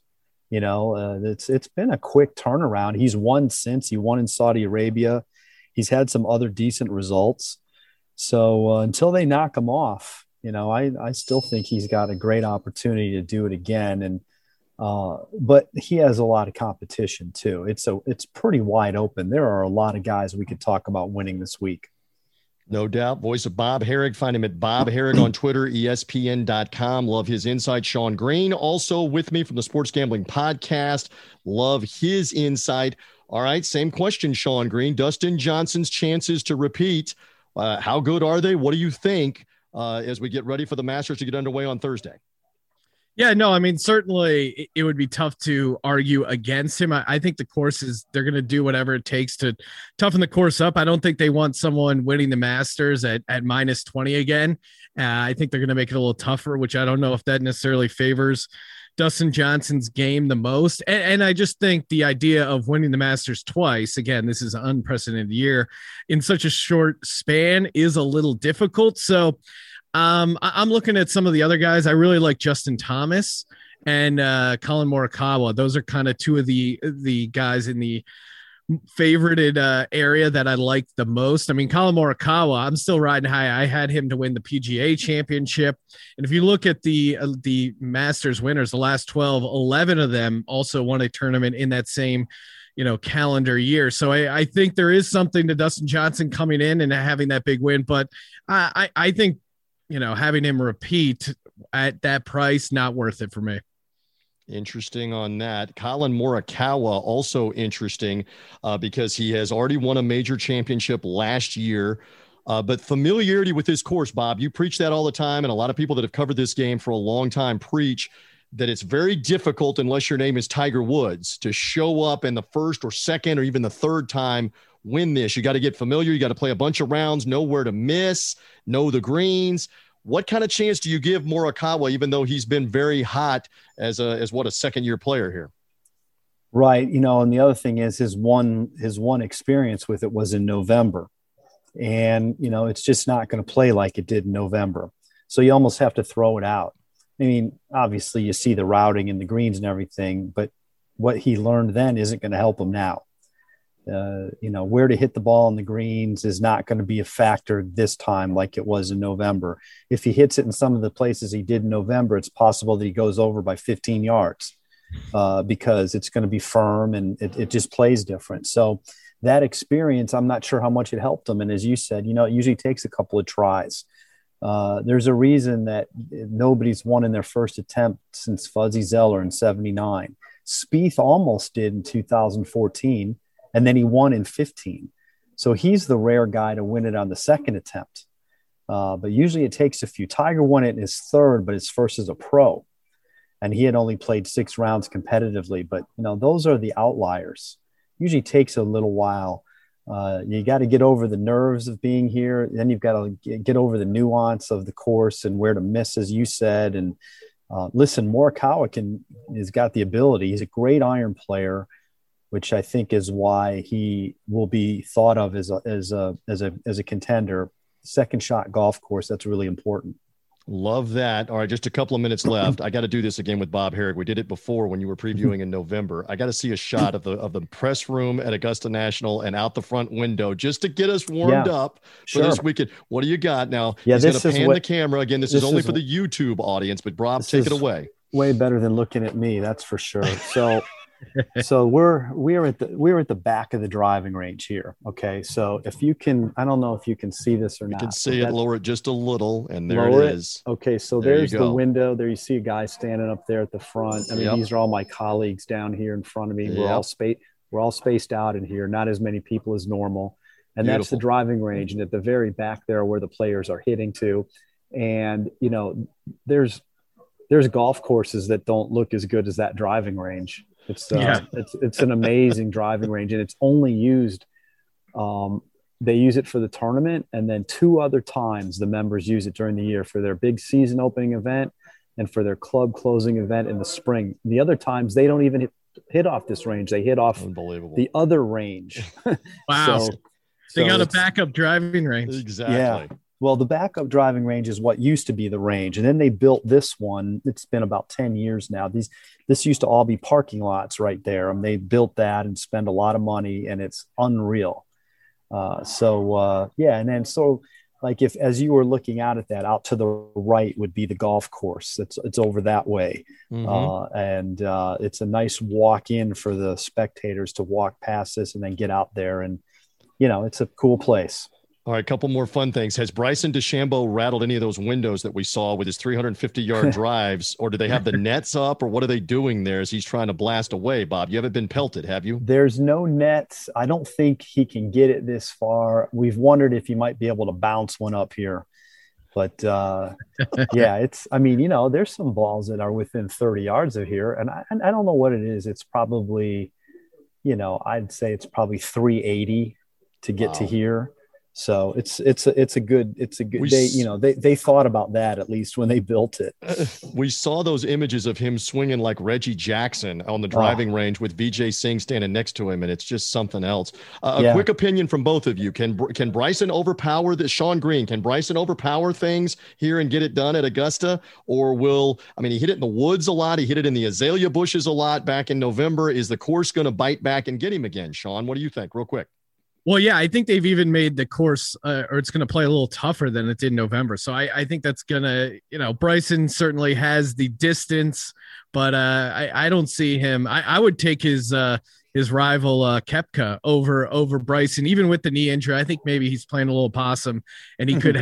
It's been a quick turnaround. He's won since. He won in Saudi Arabia. He's had some other decent results. So until they knock him off, I still think he's got a great opportunity to do it again. And but he has a lot of competition too. It's pretty wide open. There are a lot of guys we could talk about winning this week. No doubt. Voice of Bob Harig. Find him at Bob Harig on Twitter, ESPN.com. Love his insight. Sean Green, also with me from the Sports Gambling Podcast. Love his insight. All right, same question, Sean Green. Dustin Johnson's chances to repeat. How good are they? What do you think as we get ready for the Masters to get underway on Thursday? Yeah, no, I mean, certainly it would be tough to argue against him. I think the courses, they're going to do whatever it takes to toughen the course up. I don't think they want someone winning the Masters at minus 20 again. I think they're going to make it a little tougher, which I don't know if that necessarily favors Dustin Johnson's game the most. And I just think the idea of winning the Masters twice, again, this is an unprecedented year, in such a short span is a little difficult. So I'm looking at some of the other guys. I really like Justin Thomas and Colin Morikawa. Those are kind of two of the guys in the favorited area that I like the most. I mean, Colin Morikawa, I'm still riding high. I had him to win the PGA Championship. And if you look at the Masters winners, the last 12, 11 of them also won a tournament in that same calendar year. So I think there is something to Dustin Johnson coming in and having that big win. But I think, having him repeat at that price, not worth it for me. Interesting on that. Colin Morikawa, also interesting because he has already won a major championship last year. But familiarity with this course, Bob, you preach that all the time. And a lot of people that have covered this game for a long time preach that it's very difficult, unless your name is Tiger Woods, to show up in the first or second or even the third time win this. You got to get familiar. You got to play a bunch of rounds, know where to miss, know the greens. What kind of chance do you give Morikawa, even though he's been very hot as a second-year player here? Right. And the other thing is his one experience with it was in November. And, it's just not going to play like it did in November. So you almost have to throw it out. I mean, obviously you see the routing and the greens and everything, but what he learned then isn't going to help him now. Where to hit the ball in the greens is not going to be a factor this time like it was in November. If he hits it in some of the places he did in November, it's possible that he goes over by 15 yards because it's going to be firm and it just plays different. So that experience, I'm not sure how much it helped him. And as you said, it usually takes a couple of tries. There's a reason that nobody's won in their first attempt since Fuzzy Zeller in 79. Spieth almost did in 2014. And then he won in 15. So he's the rare guy to win it on the second attempt. But usually it takes a few. Tiger won it in his third, but his first as a pro. And he had only played 6 rounds competitively. But, those are the outliers. Usually takes a little while. You got to get over the nerves of being here. Then you've got to get over the nuance of the course and where to miss, as you said. And listen, Morikawa has got the ability. He's a great iron player, which I think is why he will be thought of as a contender. Second shot golf course, that's really important. Love that. All right, just a couple of minutes left. I got to do this again with Bob Harig. We did it before when you were previewing in November. I got to see a shot of the press room at Augusta National and out the front window just to get us warmed up for this weekend. What do you got now? He's going to pan the camera again. This is only for the YouTube audience, but Bob, take it away. Way better than looking at me, that's for sure. So we're at the back of the driving range here. Okay. So if you can, I don't know if you can see this or not. You can see it, lower it just a little, and there it is. Okay. So there's the window. There you see a guy standing up there at the front. I mean, these are all my colleagues down here in front of me. We're all spaced out in here, not as many people as normal. And Beautiful. That's the driving range. And at the very back there where the players are hitting to. And, there's golf courses that don't look as good as that driving range. It's an amazing driving range, and it's only used. They use it for the tournament, and then 2 other times the members use it during the year for their big season opening event and for their club closing event in the spring. The other times they don't even hit off this range; they hit off the other range. Wow! So they got a backup driving range. Exactly. Yeah. Well, the backup driving range is what used to be the range. And then they built this one. It's been about 10 years now. This used to all be parking lots right there. And they built that and spent a lot of money, and it's unreal. And then like as you were looking out at that, out to the right would be the golf course. It's over that way. Mm-hmm. It's a nice walk in for the spectators to walk past this and then get out there. And, it's a cool place. All right, a couple more fun things. Has Bryson DeChambeau rattled any of those windows that we saw with his 350-yard drives, or do they have the nets up, or what are they doing there as he's trying to blast away, Bob? You haven't been pelted, have you? There's no nets. I don't think he can get it this far. We've wondered if he might be able to bounce one up here. But, there's some balls that are within 30 yards of here, and I don't know what it is. It's probably, I'd say it's probably 380 to get to here. So it's a good they thought about that at least when they built it. We saw those images of him swinging like Reggie Jackson on the driving range with Vijay Singh standing next to him, and it's just something else. Quick opinion from both of you: Can Bryson overpower Sean Green? Can Bryson overpower things here and get it done at Augusta, or he hit it in the woods a lot. He hit it in the azalea bushes a lot back in November. Is the course going to bite back and get him again? Sean, what do you think? Real quick. Well, yeah, I think they've even made the course or it's going to play a little tougher than it did in November. So I think that's going to, Bryson certainly has the distance, but I don't see him. I would take his rival Koepka over Bryson, even with the knee injury. I think maybe he's playing a little possum and he could have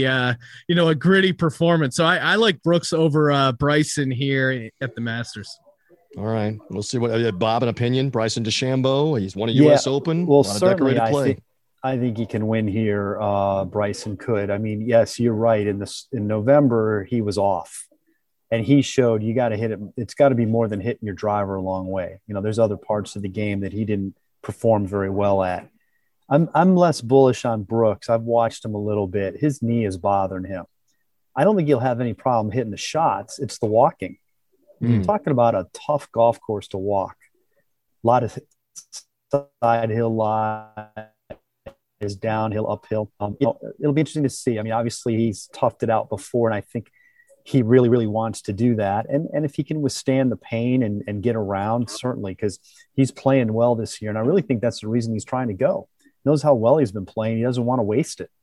a gritty performance. So I like Brooks over Bryson here at the Masters. All right. We'll see what Bob, an opinion. Bryson DeChambeau, he's won a U.S. Open. Well, certainly I think he can win here. Bryson could. I mean, yes, you're right. In November, he was off. And he showed you got to hit it. It's got to be more than hitting your driver a long way. There's other parts of the game that he didn't perform very well at. I'm less bullish on Brooks. I've watched him a little bit. His knee is bothering him. I don't think he'll have any problem hitting the shots. It's the walking. You're talking about a tough golf course to walk. A lot of side hill lie, is downhill, uphill. It'll be interesting to see. I mean, obviously he's toughed it out before, and I think he really, really wants to do that. And if he can withstand the pain and get around, certainly, because he's playing well this year. And I really think that's the reason he's trying to go. He knows how well he's been playing. He doesn't want to waste it.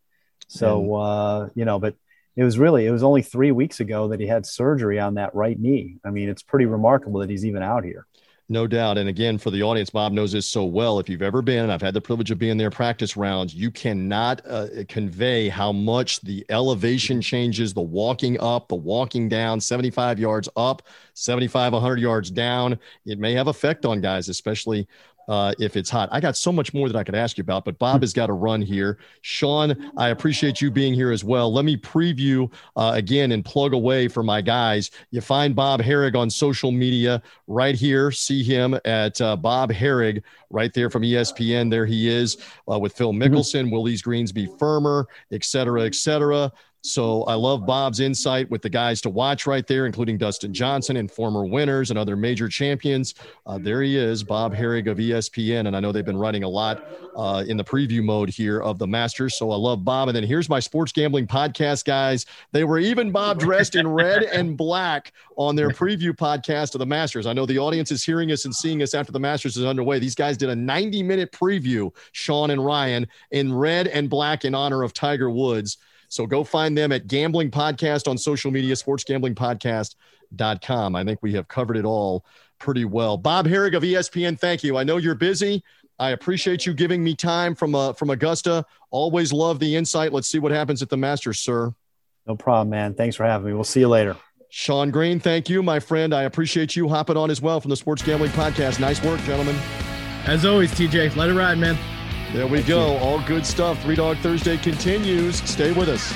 So, but it was only 3 weeks ago that he had surgery on that right knee. I mean, it's pretty remarkable that he's even out here. No doubt. And again, for the audience, Bob knows this so well. If you've ever been, and I've had the privilege of being there practice rounds, you cannot convey how much the elevation changes, the walking up, the walking down, 75 yards up, 75, 100 yards down. It may have effect on guys, especially if it's hot. I got so much more that I could ask you about, but Bob has got to run here. Sean, I appreciate you being here as well. Let me preview again and plug away for my guys. You find Bob Harig on social media right here. See him at Bob Harig right there from ESPN. There he is with Phil Mickelson, Will These Greens Be Firmer, et cetera, et cetera. So I love Bob's insight with the guys to watch right there, including Dustin Johnson and former winners and other major champions. There he is, Bob Harig of ESPN. And I know they've been writing a lot in the preview mode here of the Masters. So I love Bob. And then here's my sports gambling podcast guys. They were even Bob dressed in red and black on their preview podcast of the Masters. I know the audience is hearing us and seeing us after the Masters is underway. These guys did a 90-minute preview, Sean and Ryan, in red and black in honor of Tiger Woods. So go find them at Gambling Podcast on social media, sportsgamblingpodcast.com. I think we have covered it all pretty well. Bob Harig of ESPN, thank you. I know you're busy. I appreciate you giving me time from Augusta. Always love the insight. Let's see what happens at the Masters, sir. No problem, man. Thanks for having me. We'll see you later. Sean Green, thank you, my friend. I appreciate you hopping on as well from the Sports Gambling Podcast. Nice work, gentlemen. As always, TJ, let it ride, man. There we go. All good stuff. Three Dog Thursday continues. Stay with us.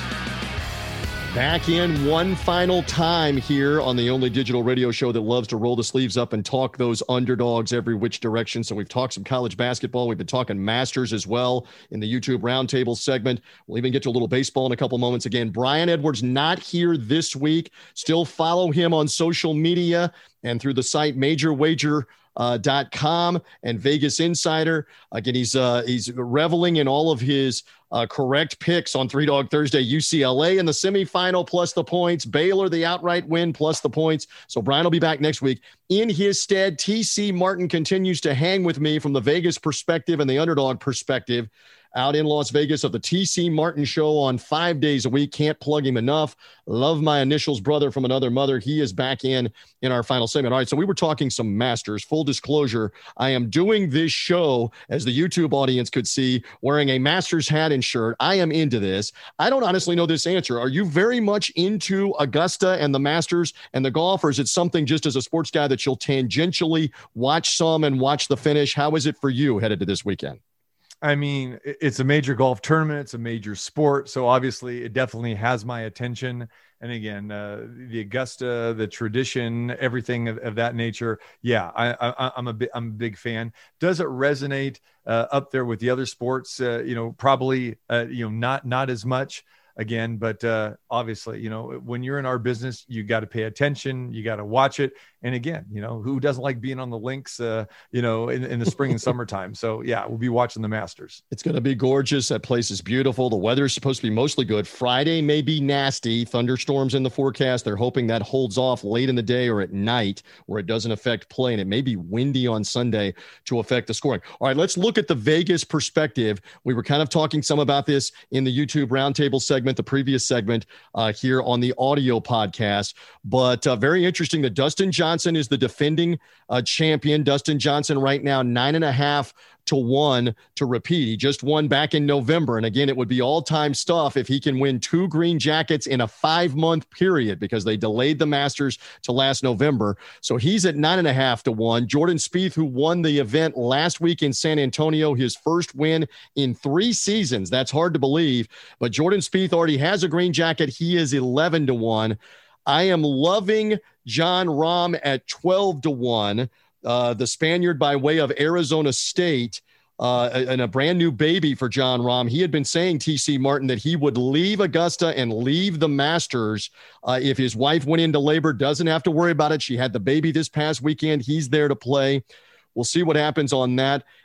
Back in one final time here on the only digital radio show that loves to roll the sleeves up and talk those underdogs every which direction. So we've talked some college basketball. We've been talking Masters as well in the YouTube Roundtable segment. We'll even get to a little baseball in a couple moments. Again, Brian Edwards not here this week. Still follow him on social media and through the site majorwager.com and Vegas Insider. Again, he's reveling in all of his correct picks on Three Dog Thursday. UCLA in the semifinal plus the points, Baylor the outright win plus the points. So Brian will be back next week. In his stead, TC Martin continues to hang with me from the Vegas perspective and the underdog perspective out in Las Vegas of the TC Martin Show on 5 days a week. Can't plug him enough. Love my initials brother from another mother. He is back in our final segment. All right, so we were talking some Masters. Full disclosure, I am doing this show, as the YouTube audience could see, wearing a Masters hat and shirt. I am into this. I don't honestly know this answer. Are you very much into Augusta and the Masters and the golf, or is it something just as a sports guy that you'll tangentially watch some and watch the finish? How is it for you headed to this weekend? I mean, it's a major golf tournament. It's a major sport. So obviously it definitely has my attention. And again, the Augusta, the tradition, everything of that nature. Yeah, I'm a big fan. Does it resonate up there with the other sports? Probably, not as much. Again, but obviously, when you're in our business, you got to pay attention. You got to watch it. And again, who doesn't like being on the links, in the spring and summertime? So, yeah, we'll be watching the Masters. It's going to be gorgeous. That place is beautiful. The weather is supposed to be mostly good. Friday may be nasty. Thunderstorms in the forecast. They're hoping that holds off late in the day or at night where it doesn't affect play. And it may be windy on Sunday to affect the scoring. All right, let's look at the Vegas perspective. We were kind of talking some about this in the YouTube Roundtable segment, the previous segment here on the audio podcast. But very interesting that Dustin Johnson is the defending champion. Dustin Johnson right now 9.5 to 1 to repeat. He just won back in November. And again, it would be all-time stuff if he can win 2 green jackets in a 5-month period because they delayed the Masters to last November. So he's at 9.5 to 1. Jordan Spieth, who won the event last week in San Antonio, his first win in 3 seasons. That's hard to believe. But Jordan Spieth already has a green jacket. He is 11 to 1. I am loving Jon Rahm at 12 to 1. The Spaniard by way of Arizona State, and a brand new baby for Jon Rahm. He had been saying, TC Martin, that he would leave Augusta and leave the Masters if his wife went into labor. Doesn't have to worry about it. She had the baby this past weekend. He's there to play. We'll see what happens on that.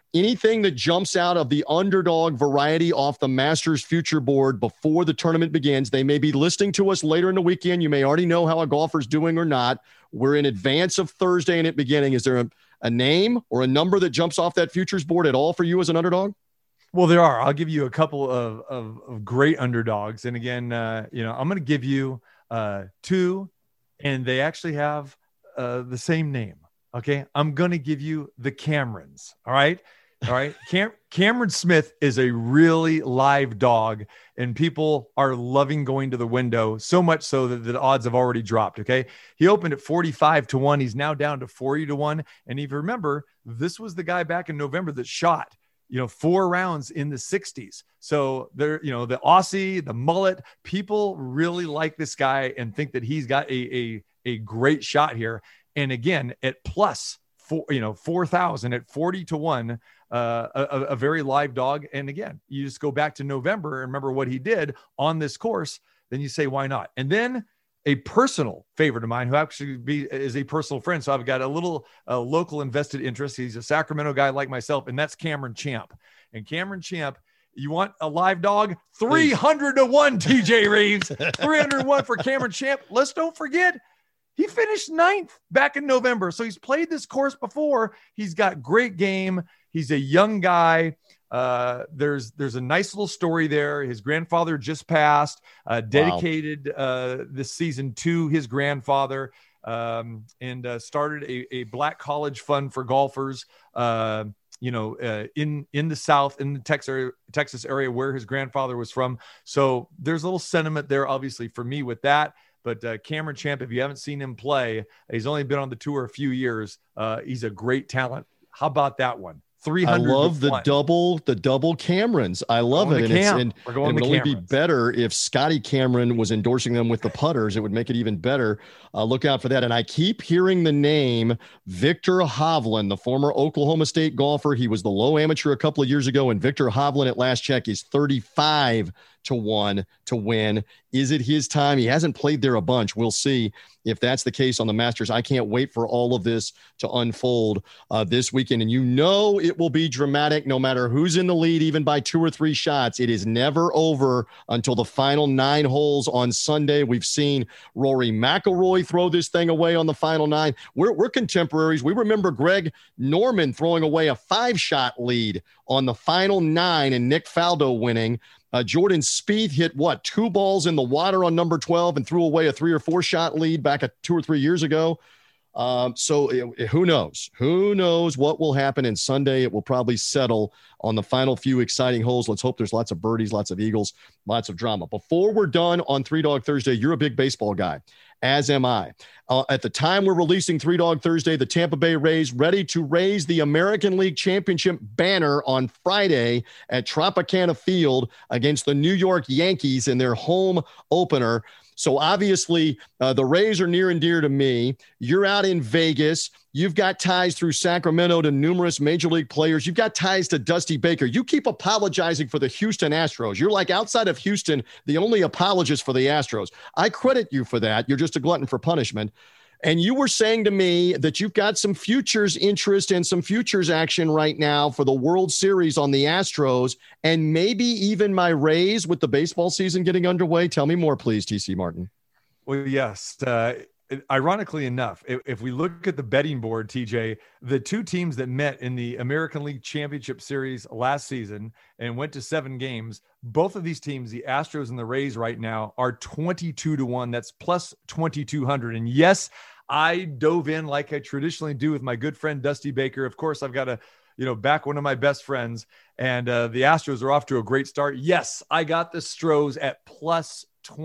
anything that jumps out of the underdog variety off the Masters future board before the tournament begins. They may be listening to us later in the weekend. You may already know how a golfer's doing or not. We're in advance of Thursday and it beginning. Is there a name or a number that jumps off that futures board at all for you as an underdog? Well, there are. I'll give you a couple of great underdogs. And again, I'm going to give you two, and they actually have the same name. Okay. I'm going to give you the Camerons. All right. Cameron Smith is a really live dog, and people are loving going to the window, so much so that the odds have already dropped. Okay. He opened at 45-1. He's now down to 40-1. And if you remember, this was the guy back in November that shot 4 rounds in the 60s. So there, the Aussie, the mullet, people really like this guy and think that he's got a great shot here. And again, at plus 4,000 at 40-1, a very live dog. And again, you just go back to November and remember what he did on this course. Then you say, why not? And then a personal favorite of mine who actually is a personal friend. So I've got a little local invested interest. He's a Sacramento guy like myself, and that's Cameron Champ. And Cameron Champ, you want a live dog? 300-1, TJ Reeves. 301 for Cameron Champ. Let's don't forget, he finished 9th back in November. So he's played this course before. He's got great game. He's a young guy. There's a nice little story there. His grandfather just passed, dedicated this season to his grandfather, and started a black college fund for golfers, in the South, in the Texas area where his grandfather was from. So there's a little sentiment there, obviously, for me with that. But Cameron Champ, if you haven't seen him play, he's only been on the tour a few years. He's a great talent. How about that one? 300. I love the double Camerons. I love it. And it would only be better if Scotty Cameron was endorsing them with the putters. It would make it even better. Look out for that. And I keep hearing the name Viktor Hovland, the former Oklahoma State golfer. He was the low amateur a couple of years ago, and Viktor Hovland at last check is 35-1 to win. Is it his time? He hasn't played there a bunch. We'll see if that's the case on the Masters. I can't wait for all of this to unfold this weekend. And it will be dramatic no matter who's in the lead, even by 2 or 3 shots. It is never over until the final 9 holes on Sunday. We've seen Rory McIlroy throw this thing away on the final 9. We're contemporaries. We remember Greg Norman throwing away a 5-shot lead on the final 9 and Nick Faldo winning. Jordan Spieth hit 2 balls in the water on number 12 and threw away a 3 or 4 shot lead back 2 or 3 years ago. So who knows what will happen. And Sunday, it will probably settle on the final few exciting holes. Let's hope there's lots of birdies, lots of eagles, lots of drama. Before we're done on Three Dog Thursday, you're a big baseball guy, as am I. At the time we're releasing Three Dog Thursday, the Tampa Bay Rays ready to raise the American League Championship banner on Friday at Tropicana Field against the New York Yankees in their home opener. So obviously the Rays are near and dear to me. You're out in Vegas. You've got ties through Sacramento to numerous major league players. You've got ties to Dusty Baker. You keep apologizing for the Houston Astros. You're like, outside of Houston, the only apologist for the Astros. I credit you for that. You're just a glutton for punishment. And you were saying to me that you've got some futures interest and some futures action right now for the World Series on the Astros and maybe even my Rays with the baseball season getting underway. Tell me more, please, TC Martin. Well, yes. Ironically enough, if we look at the betting board, TJ, the 2 teams that met in the American League Championship Series last season and went to 7 games, both of these teams, the Astros and the Rays right now, are 22-1. That's plus 2,200. And yes, I dove in like I traditionally do with my good friend Dusty Baker. Of course, I've got to back one of my best friends, and the Astros are off to a great start. Yes, I got the Stros at plus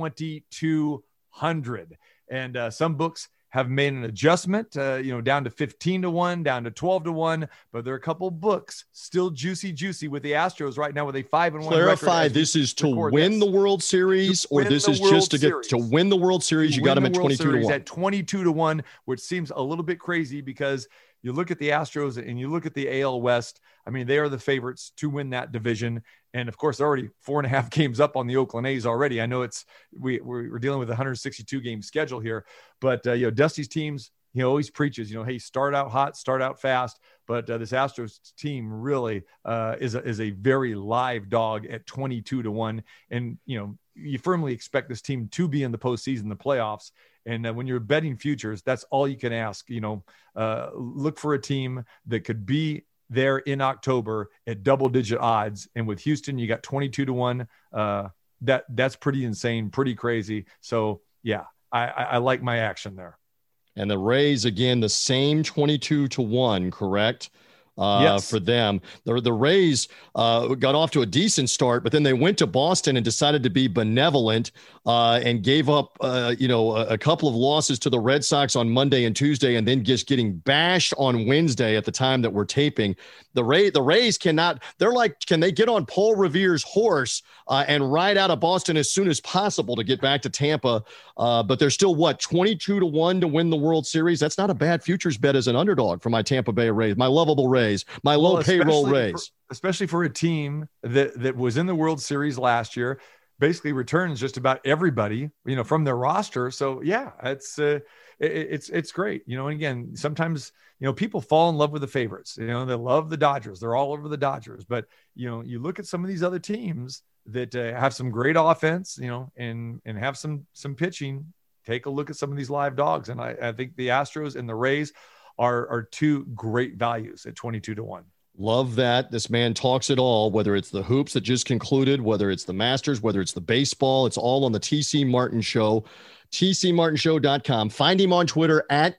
2,200. And some books have made an adjustment, down to 15-1, down to 12-1. But there are a couple books still juicy with the Astros right now with a 5-1. Clarify, this is to win the World Series, or this is just to win the World Series? You got them at 22-1. At 22-1, which seems a little bit crazy because you look at the Astros and you look at the AL West. I mean, they are the favorites to win that division. And of course, they're already 4.5 games up on the Oakland A's already. I know we're dealing with a 162 game schedule here, but Dusty's teams, he always preaches, hey, start out hot, start out fast. But this Astros team really is a very live dog at 22-1. And, you firmly expect this team to be in the postseason, the playoffs. And when you're betting futures, that's all you can ask. Look for a team that could be there in October at double-digit odds. And with Houston, you got 22-1. That's pretty insane, pretty crazy. So, yeah, I like my action there. And the Rays, again, the same 22-1, correct? Yes. For them. The Rays got off to a decent start, but then they went to Boston and decided to be benevolent and gave up, a couple of losses to the Red Sox on Monday and Tuesday, and then just getting bashed on Wednesday at the time that we're taping. The Rays cannot. They're like, can they get on Paul Revere's horse and ride out of Boston as soon as possible to get back to Tampa? But they're still 22-1 to win the World Series. That's not a bad futures bet as an underdog for my Tampa Bay Rays, my lovable Rays, my low payroll Rays. Especially for a team that was in the World Series last year, basically returns just about everybody, from their roster. So yeah, it's great. And again, sometimes, people fall in love with the favorites, they love the Dodgers. They're all over the Dodgers, but you look at some of these other teams that have some great offense, and have some pitching. Take a look at some of these live dogs. And I think the Astros and the Rays are two great values at 22-1. Love that. This man talks it all, whether it's the hoops that just concluded, whether it's the Masters, whether it's the baseball, it's all on the TC Martin Show, tcmartinshow.com. Find him on Twitter at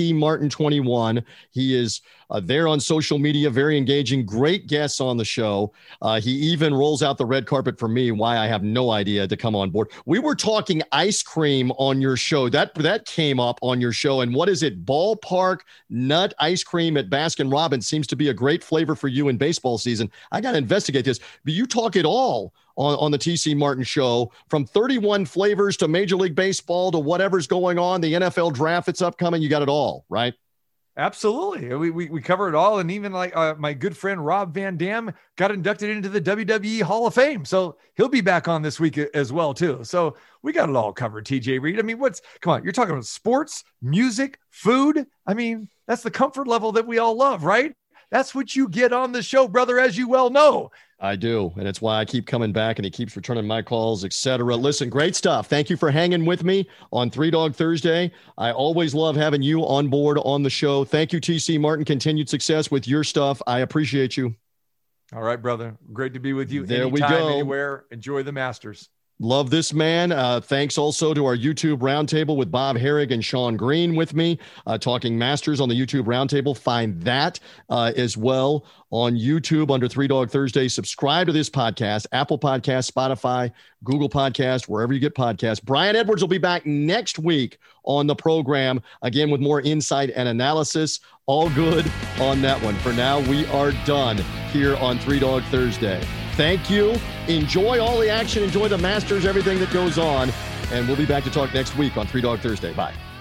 tcmartin21. He is there on social media, very engaging, great guests on the show. He even rolls out the red carpet for me, why I have no idea, to come on board. We were talking ice cream on your show. That came up on your show. And what is it? Ballpark nut ice cream at Baskin-Robbins seems to be a great flavor for you in baseball season. I got to investigate this. But you talk it all on the TC Martin Show, from 31 flavors to Major League Baseball to whatever's going on, the NFL draft that's upcoming. You got it all, right? Absolutely. We cover it all. And even like my good friend Rob Van Dam got inducted into the WWE Hall of Fame. So he'll be back on this week as well, too. So we got it all covered, TJ Reed. I mean, come on, you're talking about sports, music, food. I mean, that's the comfort level that we all love, right? That's what you get on the show, brother, as you well know. I do. And it's why I keep coming back, and he keeps returning my calls, etc. Listen, great stuff. Thank you for hanging with me on Three Dog Thursday. I always love having you on board on the show. Thank you, TC Martin. Continued success with your stuff. I appreciate you. All right, brother. Great to be with you. There Anytime, we go. Anywhere. Enjoy the Masters. Love this man. Thanks also to our YouTube roundtable with Bob Herrig and Sean Green with me, talking Masters on the YouTube roundtable. Find that as well on YouTube under Three Dog Thursday. Subscribe to this podcast, Apple Podcast, Spotify, Google Podcast, wherever you get podcasts. Brian Edwards will be back next week on the program, again with more insight and analysis. All good on that one. For now, we are done here on Three Dog Thursday. Thank you. Enjoy all the action. Enjoy the Masters, everything that goes on. And we'll be back to talk next week on Three Dog Thursday. Bye.